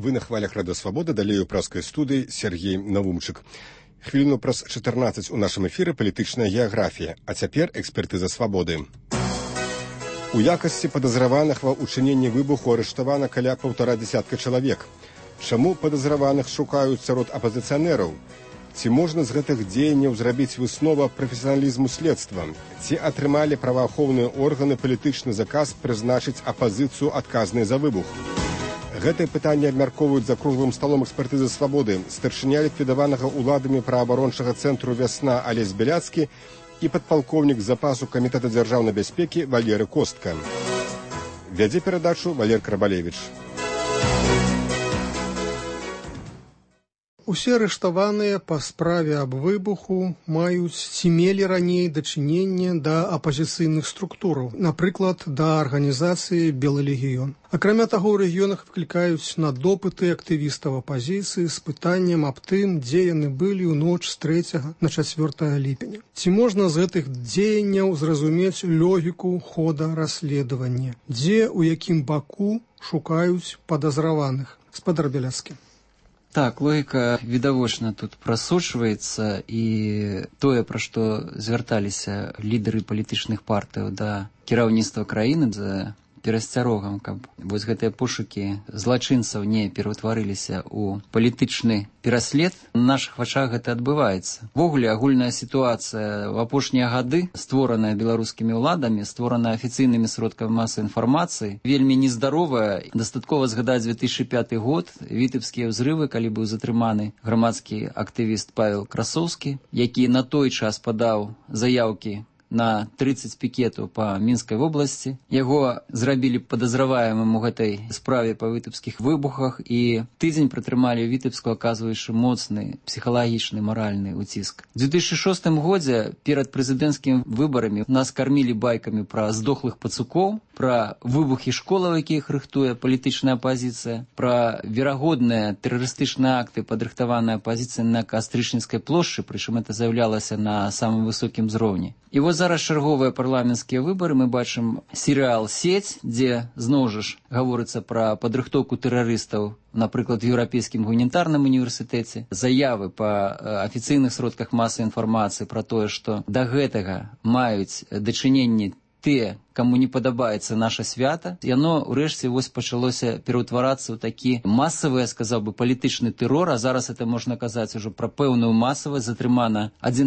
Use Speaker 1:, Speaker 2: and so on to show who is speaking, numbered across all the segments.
Speaker 1: Вы на хвалях Радио Свобода, далее у праскай студии Сергей Навумчык. Хвіліну праз 14 у нашым эфіры палітычная геаграфія, а цяпер экспертыза свабоды. У якасці падазраваных ва ўчыненні выбуху арыштавана каля 1,5 чалавек. Чаму падазраваных шукаюць сярод апазіцыянераў? Ці можна з гэтых дзеянняў зрабіць выснову прафесіяналізму следства? Ці атрымалі праваахоўныя органы палітычны заказ прызначыць апазіцыю адказнай за выбух? Гэтае пытанне абмяркоўваюць за круглым сталом экспертызы свабоды старшыня ліквідаванага ўладамі праабарончага цэнтру «Вясна» Алесь Беляцкі і падпалкоўнік запасу Камітэта дзяржаўнай бяспекі Валерый Костка. Вядзе перадачу Валер Крабалевіч.
Speaker 2: Усе арыштаваныя па справе аб выбуху маюць ці мелі раней дачыненне да апазіцыйных структураў, напрыклад, да арганізацыі «Белы легіён». Акрамя таго, у рэгіёнах выклікаюць на допыты актывістаў апазіцыі з пытаннем аб тым, дзе яны былі ў ноч з 3 на 4 ліпеня. Ці можна з гэтых дзеянняў зразумець логіку хода расследавання? Дзе, у якім баку шукаюць падазраваных? Спадар Беляцкі.
Speaker 3: Так, логіка відавочна тут прасочваецца, і тое, пра што звярталіся лідары палітычных партыяў да кіраўніцтва краіны за перасцярогам, каб вось гэтыя пошукі злачынцаў не пераўтварыліся ў палітычны пераслед, на нашых вачах гэта адбываецца. Ввогуле, агульная сітуацыя ў апошнія гады, створаная беларускімі ўладамі, створаная афіцыйнымі сродкамі масавай інфармацыі, вельмі нездаровая. Дастаткова згадаць 2005 год, вітэбскія ўзрывы, калі быў затрыманы грамадскі актывіст Павел Красоўскі, які на той час падаў заяўкі на 30 пікетаў па Мінскай вобласці. Яго зрабілі падазраваемым у гэтай справе па вітэбскіх выбухах, і тыдзень пратрымалі ў Вітэбску, аказваючы моцны псіхалагічны маральны ўціск. У 2006 годзе перад прэзідэнцкімі выбарамі нас кармілі байкамі пра здохлых пацукоў, пра выбухі школаў, якіх рыхтуе палітычная апазіцыя, пра верагодныя тэрарыстычныя акты, падрыхтаваныя апазіцыяй на Кастрычніцкай плошчы, прычым это заяўлялася на самым высокім узроўні. І вось зараз чарговыя парламенцкія выбары, мы бачым серыял «Сеть», дзе зноў жа гаворыцца пра падрыхтоўку тэрарыстаў, напрыклад, в Еўрапейскім гуманітарным універсітэце, заявы па афіцыйных сродках масавай інфармацыі пра тое, што да гэтага маюць дачыненні тыя, каму не падабаецца наша свята, яно ўрэшце вось пачалося пераўтварацца ў такі масавы, я сказаў бы, палітычны тэрор, а зараз это можна казаць ужо пра пэўную масавасць. Затрымана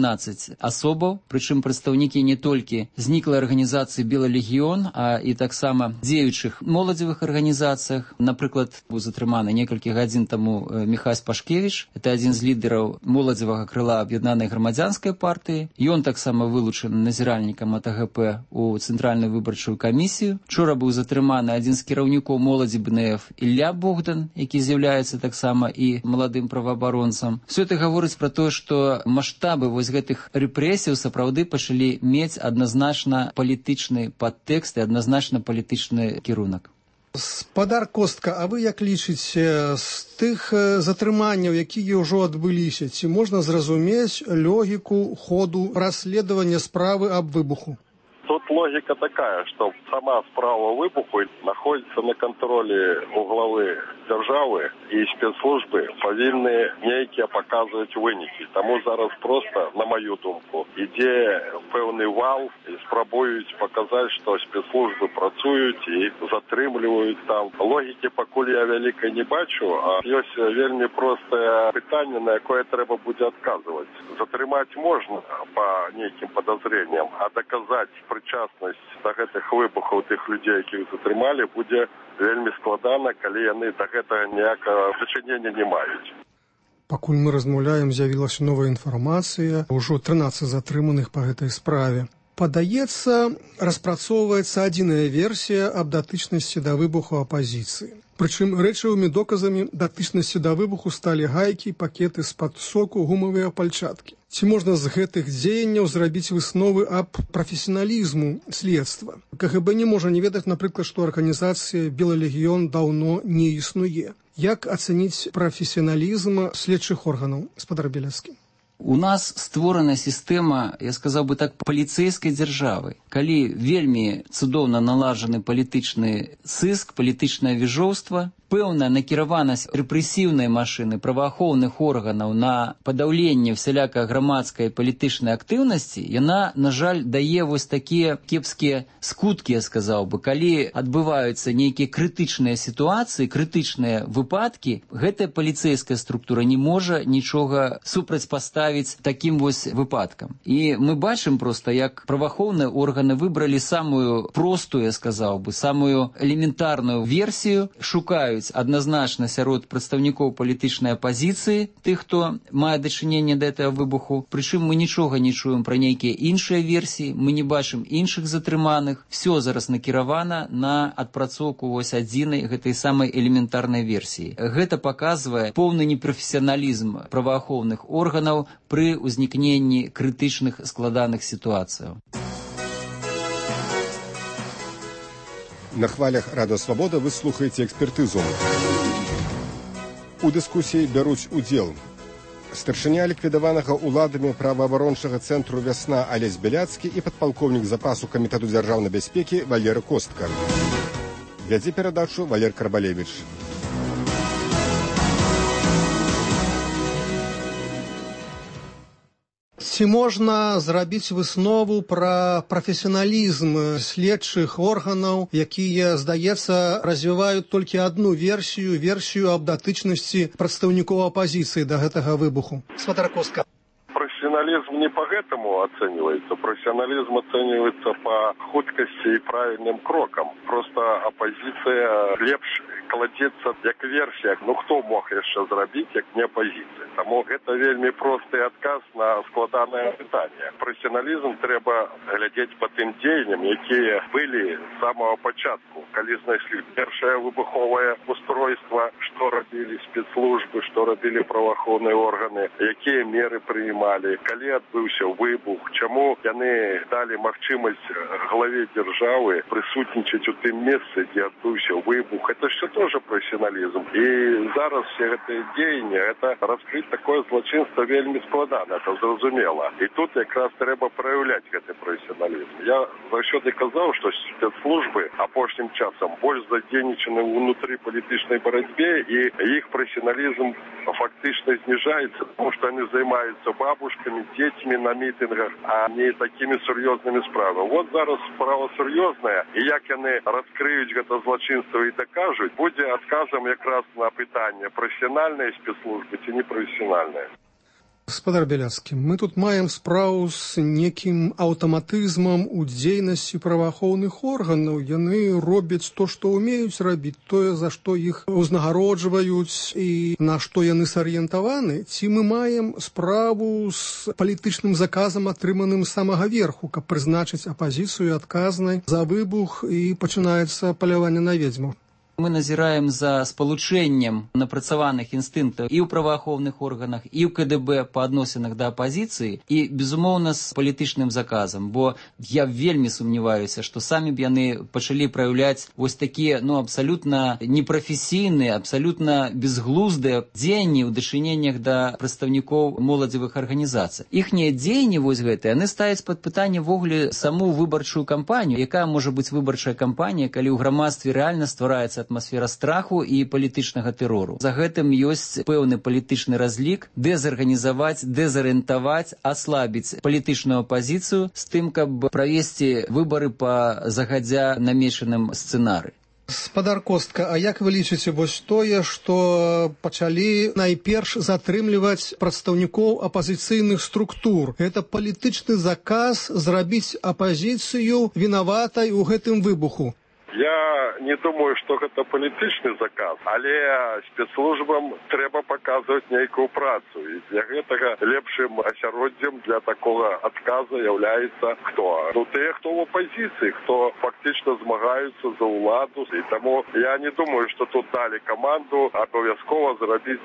Speaker 3: 11 асобаў, прычым прадстаўнікі не толькі зніклай арганізацыі «Белы легіён», а і таксама дзеючых моладзевых арганізацыях. Напрыклад, быў затрыманы некалькі гадзін таму Міхась Пашкевіч, это адзін з лідараў моладзевага крыла аб'яднанай грамадзянскай партыі. Ён таксама вылучаны назіральнікам АТГП у Цэнтральнай выбарчую камісію. Вчора быў затрыманы адзін з кіраўнікоў моладзі БНФ Ілля Богдан, які з'яўляецца таксама і маладым праваабаронцам. Все это гаворыць пра тое, што маштабы вось гэтых рэпрэсіяў сапраўды пачалі мець адназначна палітычны падтэкст і адназначна палітычны кірунак.
Speaker 2: Спадар Костка, а вы як лічыце, з тых затрыманняў, якія ўжо адбыліся, ці можна зразумець логіку ходу расследавання справы аб выбуху?
Speaker 4: Тут логика такая, что сама справа выбуху находится на контроле у главы державы, и спецслужбы повинны некие показывать выники. Тому зараз просто, на мою думку, ідзе певний вал і спробують показати, що спецслужби працюють і затрымлівають там. Логіки покуль я великой не бачу, а есть вельми простое питання, на яке треба буде відказувати. Затримати можна по неким подозрениям, а доказати причасність до гэтых вибухів тих людей, яких затрымали, буде вельми складана, калі яны до гэтага ніякого дачынення не мають.
Speaker 2: Пакуль мы размаўляем, з'явілася новая інфармацыя, ўжо 13 затрыманых па гэтай справе. Падаецца, распрацоўваецца адзіная версія аб датычнасці да выбуху апазіцыі. Прычым рэчавымі доказамі датычнасці да выбуху сталі гайкі, пакеты з-пад соку, гумавыя пальчаткі. Ці можна з гэтых дзеянняў зрабіць высновы аб прафесіяналізму следства? КГБ не можа не ведаць, напрыклад, што арганізацыя «Белы легіён» даўно не існуе. Як ацэніць прафесіяналізм следчых органаў, спадар Беляцкі?
Speaker 3: У нас створана сістэма, я сказаў бы так, паліцэйскай дзяржавы. Калі вельмі цудоўна налажаны палітычны сыск, палітычнае віжоўства, пэўная накіраванасць рэпрэсіўнай машыны праваахоўных органаў на падаўленне всялякай грамадскай палітычнай актыўнасці, яна, на жаль, дае вось такія кепскія скуткі, я сказаў бы. Калі адбываюцца нейкія крытычныя сітуацыі, крытычныя выпадкі, гэтая паліцэйская структура не можа нічога супрацьпаставіць такім вось выпадкам. І мы бачым проста, як праваахоўныя органы выбралі самую простую, я сказаў бы, самую элементарную версію, шукаюць адназначна сярод прадстаўнікоў палітычнай апазіцыі, тых, хто мае дачыненне да гэтага выбуху. Прычым мы нічога не чуем пра нейкія іншыя версіі, мы не бачым іншых затрыманых. Всё зараз накіравана на адпрацоўку вось адзінай гэтай самай элементарнай версіі. Гэта паказвае поўны непрафесіяналізм праваахоўных органаў пры ўзнікненні крытычных складаных сітуацыяў.
Speaker 1: На хвалях Радыё Свабода вы слухаеце экспертызу. У дыскусіі бяруць удзел старшыня ліквідаванага ўладамі праваабарончага цэнтру «Вясна» Алесь Беляцкі і падпалкоўнік запасу камітэту дзяржаўнай бяспекі Валера Костка. Вядзе перадачу Валер Карбалевіч.
Speaker 2: Ці можна зрабіць выснову пра прафесіяналізм следчых органаў, якія, здаецца, развіваюць толькі адну версію аб датычнасці прадстаўнікоў апазіцыі да гэтага выбуху? Святар Костка.
Speaker 4: Профессионализм не по этому оценивается. Профессионализм оценивается по хуткости и правильным крокам. Просто оппозиция лепш кладецца як версія. Ну хто мог яшчэ зрабіць, як не оппозиция? Таму гэта вельмі просты адказ на складанае пытанне. Профессионализм трэба глядзець по тым дзеянням, якія былі з самого пачатку, калі знайшлі першае выбуховае устройство, што рабілі спецслужбы, што рабілі праваахоўныя органы, якія меры прыймалі, калі адбыўся выбух, чаму яны далі магчымасць главе дзяржавы прысутнічаць у тым месцы, дзе адбыўся выбух. Это ж тоже профессионализм. И зараз все гэтые дзеянні, это раскрыть такое злочинство вельмі складана, это зразумела. И тут якраз трэба проявлять гэты профессионализм. Я заўсёды казаў, что спецслужбы апошнім часам больш задзейнічаны внутри палітычнай барацьбе, и их профессионализм фактично снижается, потому что они занимаются бабушками, детьми на митингах, а не такими серьезными справами. Вот зараз справа серьезная, и як яны раскрыюць гэта злочинство и докажут, будзе адказам якраз на пытанне, профессиональные спецслужбы ці непрофессиональные.
Speaker 2: Гаспадар Беляцкі, мы тут маем справу з некім аўтаматызмам у дзейнасці праваахоўных органаў. Яны робяць то, што ўмеюць рабіць, тое, за што іх узнагароджваюць і на што яны сарыентаваны. Ці мы маем справу з палітычным заказам, атрыманым з самага верху, каб прызначыць апазіцыю адказнай за выбух і пачынаецца паляванне на ведзьму?
Speaker 3: Мы назіраем за спалучэннем напрацаваных інстынктаў і ў праваахоўных органах, і ў КДБ па адносінах да апазіцыі, і, безумоўна, з палітычным заказам, бо я вельмі сумняваюся, што самі б яны пачалі праяўляць вось такія, абсалютна непрафесійныя, абсалютна безглуздыя дзеянні ў дачыненнях да прадстаўнікоў моладзевых арганізацый. Іхнія дзеянні вось гэтыя, яны ставяць пад пытанне ввогуле саму выбарчую кампанію. Якая можа быць выбарчая кампанія, калі ў грамадстве рэальна ствараецца атмасфера страху і палітычнага тэрору. За гэтым ёсць пэўны палітычны разлік, дэзарганізаваць, дэзарыентаваць, аслабіць палітычную апазіцыю з тым, каб правесці выбары па загадзя намечаным сцэнары.
Speaker 2: Гаспадар Костка, а як вы лічыце вось тое, што пачалі найперш затрымліваць прадстаўнікоў апазіцыйных структур? Гэта палітычны заказ зрабіць апазіцыю вінаватай у гэтым выбуху?
Speaker 4: Я не думаю, что это палітычны заказ, але спецслужбам трэба паказваць нейкую працу. І для гэтага лепшым асяроддзем для такога адказа являецца хто? Тыя, хто в оппозиции, хто фактично змагаюцца за ўладу. І таму я не думаю, что тут далі каманду абавязкова зрабіць,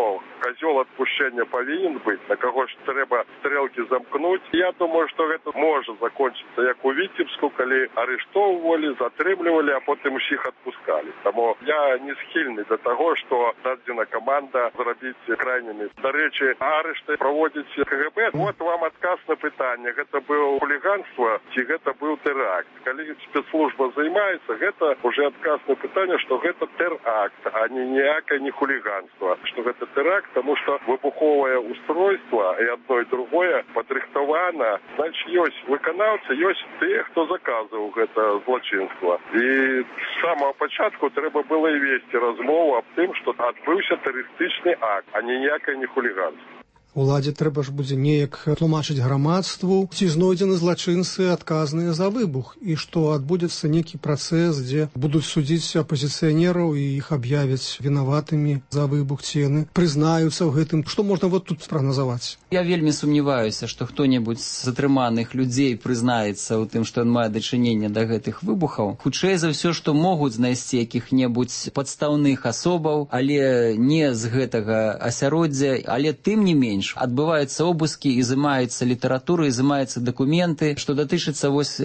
Speaker 4: козёл адпушчэння павінен быць, на каго ж трэба стрэлкі замкнуць. Я думаю, что гэта можа закончыцца як у Віцебску, калі арыштоўвалі, затрымлівалі запытвалі, а потым усіх адпускалі. Таму я не схільны да таго, што дадзена каманда зрабіць крайнімі. Дарэчы, арышты праводзіць КГБ. Вот вам адказ на пытанне. Гэта было хуліганства ці гэта быў тэракт. Калі спецслужба займаецца, гэта уже адказ на пытанне, што гэта тэракт, а не ніякае не хуліганства. Што гэта тэракт, таму што выбуховае устройство і одно і другое падрыхтавана. Значит, ёсць выканаўцы, ёсць тыя, хто заказваў гэта злачынства. І з самого пачатку трэба было і весці размову аб тым, што адбыўся тэрарыстычны акт, а не ніякае не хуліганство.
Speaker 2: Уладзе трэба ж будзе неяк тлумачыць грамадству, ці знойдзены злачынцы адказныя за выбух, і што адбудзецца нейкі працэс, дзе будуць судзіць апазіцыянераў і іх аб'явяць вінаватымі за выбух, ці яны прызнаюцца ў гэтым. Што можна вот тут спрагназаваць?
Speaker 3: Я вельмі сумняваюся, што хто-небудзь з затрыманых людзей прызнаецца ў тым, што ён мае дачыненне да гэтых выбухаў. Хутчэй за ўсё, што могуць знайсці якіх-небудзь падстаўных асобаў, але не з гэтага асяроддзя, але тым не менш адбываюцца обыскі, ізымаюцца літаратура, ізымаюцца дакументы, што датычыцца вось